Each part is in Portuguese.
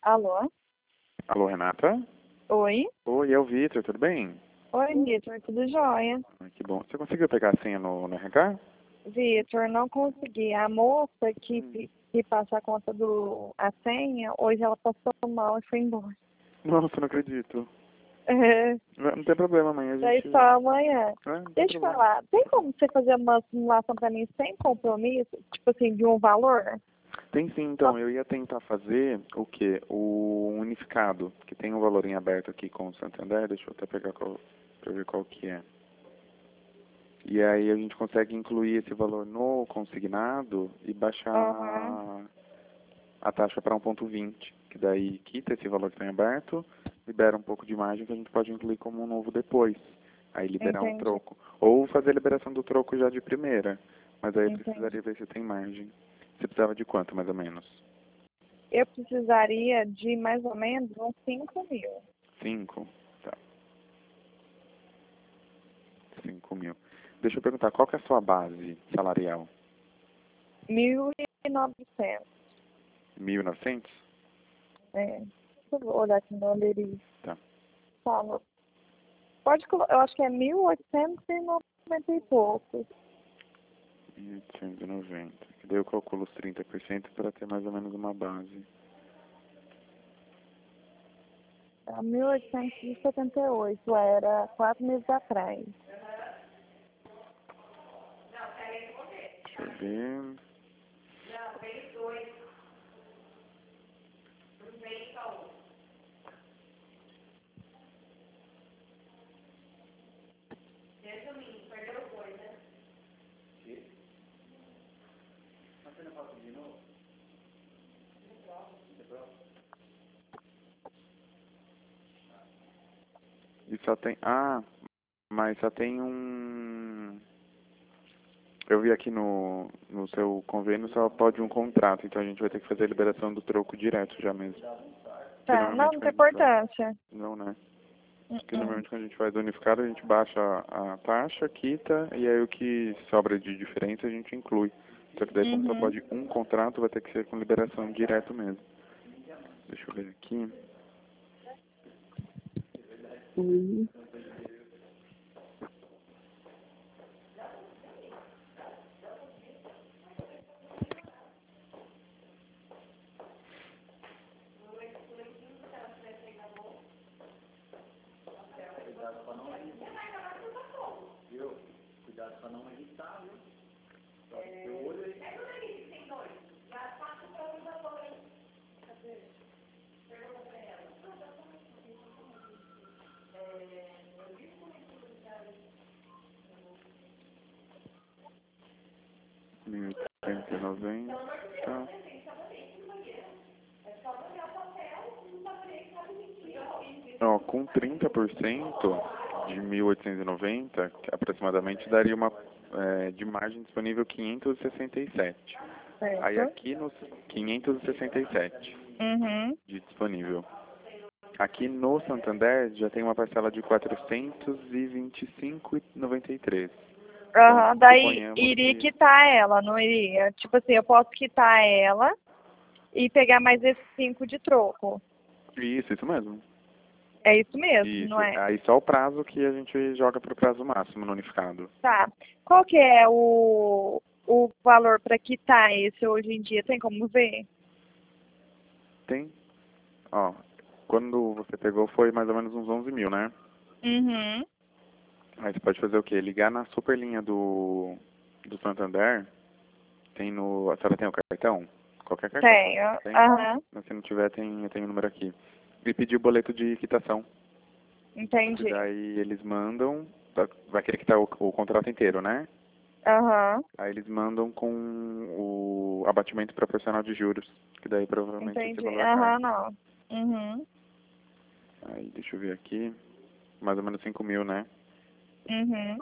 Alô? Alô, Renata? Oi? Oi, é o Vitor, tudo bem? Oi, Vitor, tudo jóia? Que bom. Você conseguiu pegar a senha no RH? Vitor, não consegui. A moça Hum. que passa a conta a senha, hoje ela passou mal e foi embora. Nossa, não acredito. É, Não tem problema, amanhã a daí gente... só amanhã. Não tem Deixa eu problema. falar, tem como você fazer uma simulação pra mim sem compromisso? Tipo assim, de um valor? Tem sim, Só- então. Eu ia tentar fazer o quê? O unificado, que tem um valor em aberto aqui com o Santander. Deixa eu até pegar pra ver qual que é. E aí a gente consegue incluir esse valor no consignado e baixar Aham, a taxa para 1,20, que daí quita esse valor que está em aberto, libera um pouco de margem que a gente pode incluir como um novo depois. Aí liberar um entendi, troco. Ou fazer a liberação do troco já de primeira. Mas aí eu entendi. precisaria ver se tem margem. Você precisava de quanto, mais ou menos? Eu precisaria de mais ou menos uns 5.000. 5? Tá, 5.000. Deixa eu perguntar, qual que é a sua base salarial? 1.900. 1.900? É. Deixa eu olhar aqui no Aleri. Tá. Fala. Eu acho que é 1.890 e poucos. 1.890. Que daí eu calculo os 30% para ter mais ou menos uma base. É 1.878 era 4 meses atrás. Deixa eu ver. E só tem. Ah, mas só tem um. Eu vi aqui no seu convênio só pode um contrato, então a gente vai ter que fazer a liberação do troco direto já mesmo. Que Tá, não, normalmente não quando tem a gente vai. importância. Não, né? Porque Uh-uh. normalmente quando a gente faz unificado a gente baixa a taxa, quita, e aí o que sobra de diferença a gente inclui. Só que daí como só Uhum. pode um contrato, vai ter que ser com liberação direto mesmo. Deixa eu ver aqui. Ui. R$ 1.890. Ó, com 30% de 1.890, que aproximadamente daria uma de margem disponível 567. Aí Certo. aqui nos 567 Uhum. de disponível. Aqui no Santander já tem uma parcela de 425,93. Então, Aham, daí suponhamos iria que... quitar ela, não iria? Tipo assim, eu posso quitar ela e pegar mais esses 5 de troco. Isso mesmo. É isso mesmo, não Isso. é? Aí só o prazo que a gente joga para o prazo máximo no unificado. Tá. Qual que é o valor para quitar esse hoje em dia? Tem como ver? Tem? Ó, quando você pegou foi mais ou menos uns 11 mil, né? Uhum. Aí você pode fazer o quê? Ligar na superlinha do Santander. Tem no... A senhora tem o cartão? Qualquer cartão. Tenho. Tem? Aham. Mas se não tiver, eu tenho o número aqui. E pedir o boleto de quitação. Que Entendi. daí eles mandam... Vai querer quitar o contrato inteiro, né? Aham. Aí eles mandam com o abatimento proporcional de juros. Que daí provavelmente esse Entendi. valor cai. Aham, não. Uhum. Aí deixa eu ver aqui. Mais ou menos 5 mil, né? Uhum.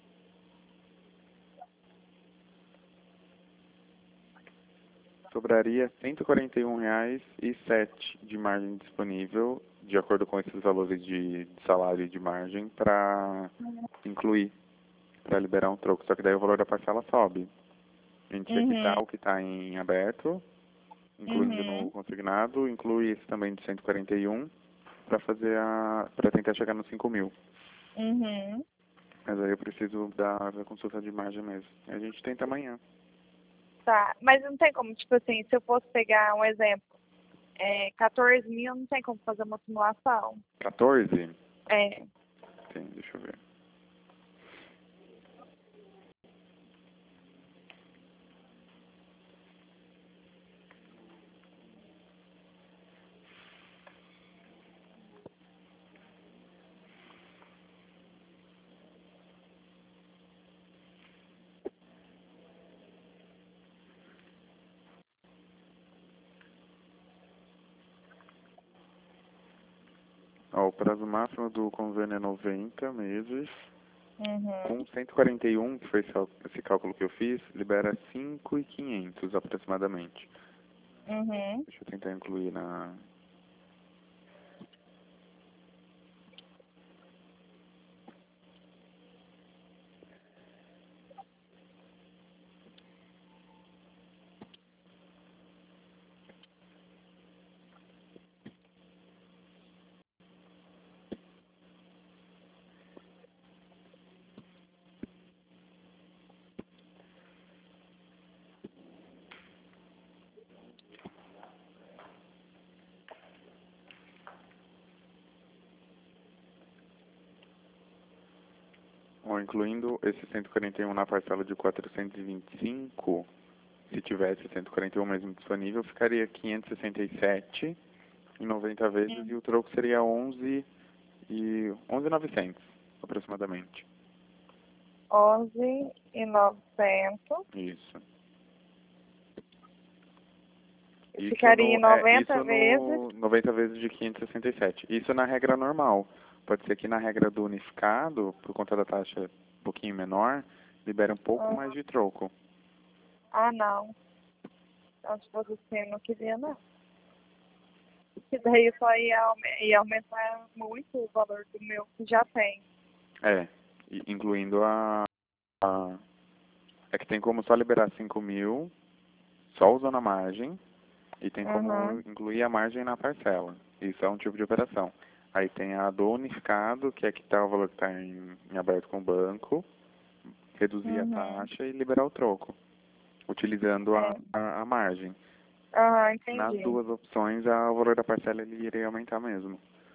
Sobraria R$ 141,07 de margem disponível, de acordo com esses valores de salário e de margem, para incluir, para liberar um troco. Só que daí o valor da parcela sobe. A gente ia quitar Uhum. o que está em aberto, incluindo no consignado, inclui esse também de 141 para fazer para tentar chegar nos 5.000. Mas aí eu preciso da consulta de imagem mesmo. A gente tenta amanhã. Tá, mas não tem como, tipo assim, se eu fosse pegar um exemplo, 14.000, não tem como fazer uma simulação. 14? É. Tem, deixa eu ver. Ó, o prazo máximo do convênio é 90 meses. Com 141, que foi esse cálculo que eu fiz, libera 5.500 aproximadamente. Deixa eu tentar incluir na... Ó, incluindo esse 141 na parcela de 425, se tivesse 141 mesmo disponível, ficaria 567 em 90 vezes e o troco seria 11.900 aproximadamente. 11.900. Isso. Ficaria em 90 vezes. No 90 vezes de 567. Isso na regra normal. Pode ser que na regra do unificado, por conta da taxa um pouquinho menor, libere um pouco mais de troco. Ah, não. Então, se fosse assim, eu não queria, não. Porque daí só ia aumentar muito o valor do meu que já tem. Incluindo é que tem como só liberar 5.000, só usando a margem, e tem como incluir a margem na parcela. Isso é um tipo de operação. Aí tem a do unificado, que é quitar o valor que está em aberto com o banco, reduzir a taxa e liberar o troco, utilizando a margem. Entendi. Nas duas opções, o valor da parcela ele iria aumentar mesmo.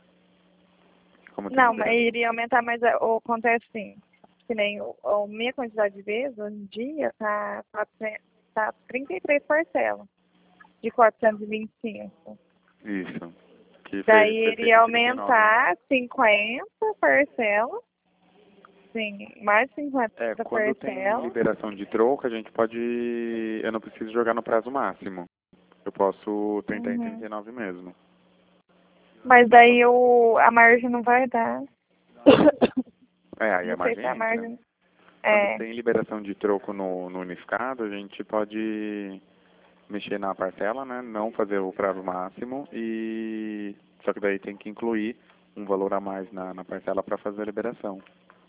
Não, mas iria aumentar, mas acontece assim, que nem a minha quantidade de vezes, hoje em dia, tá 33 parcelas, de 425. Isso. Daí iria aumentar 50 parcelas, sim, mais 50 quando tem liberação de troco, a gente pode... Eu não preciso jogar no prazo máximo. Eu posso tentar em 39 mesmo. Mas daí a margem não vai dar. Aí a margem entra. Quando tem liberação de troco no unificado, a gente pode mexer na parcela, né? Não fazer o prazo máximo só que daí tem que incluir um valor a mais na parcela para fazer a liberação.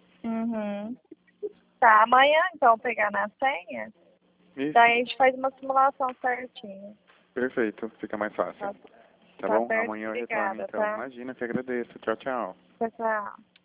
Tá, amanhã então pegar na senha, Isso. daí a gente faz uma simulação certinha. Perfeito, fica mais fácil. Tá bom? Amanhã eu retorno então. Tá? Imagina, te agradeço. Tchau, tchau. Tchau, tchau.